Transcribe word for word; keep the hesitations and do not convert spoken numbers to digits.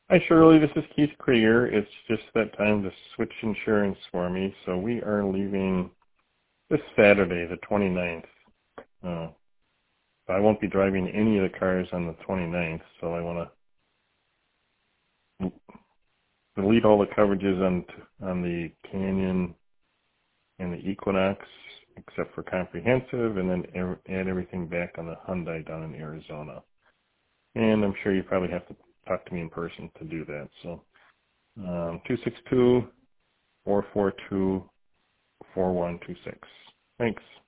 Hi Shirley, this is Keith Krieger. It's just that time to switch insurance for me. So we are leaving this Saturday, the twenty-ninth. Uh, I won't be driving any of the cars on the twenty-ninth, so I want to delete all the coverages on on the Canyon and the Equinox, except for comprehensive, and then er- add everything back on the Hyundai down in Arizona. And I'm sure you probably have to talk to me in person to do that. So um, two six two, four four two, four one two six. Thanks.